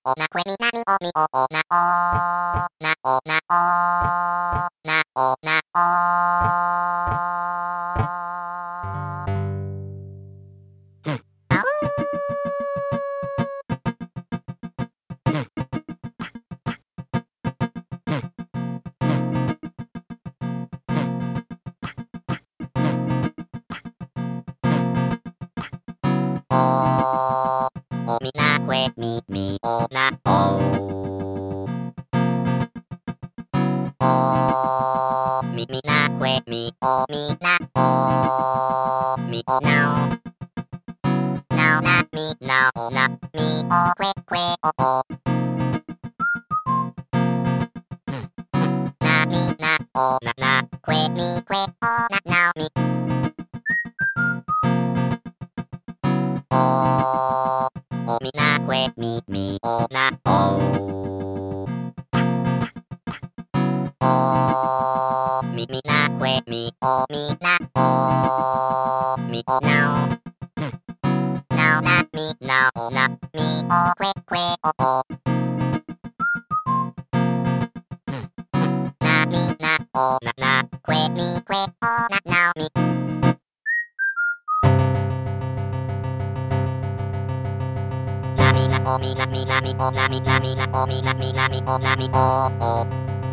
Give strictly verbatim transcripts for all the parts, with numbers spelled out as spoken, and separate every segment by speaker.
Speaker 1: おなくえみなみおみおおなおなおなおなおなおふんあおふんふんふんふんふんおおみなくえみみおなおおみみなくえみおみなおみおなおなおなみなおなみおくえくえおおふんふんなみなおななくえみくえおななおみおおみなくえみみおなおおみみなくえみおみなおみおなおふんなおなみなおなみおくえくえおおふんふんなみなおななくえみくえおななおみなみなおみなみなみおなみなみなおみなみなみおなみおお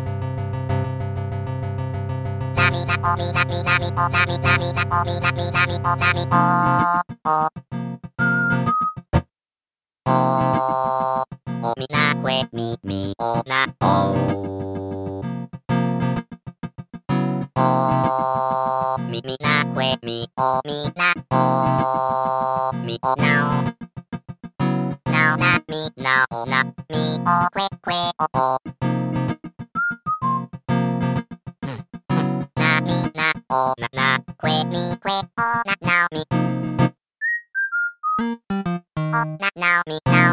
Speaker 1: なみなおみなみなみおなみなみなおみなみなみおなみおおおおみなくえみみおなおおみみなくえみおみなおみおなおなおなみなおなみおくえくえおおふんふんなみなおななくえみくえおななおみおななおみな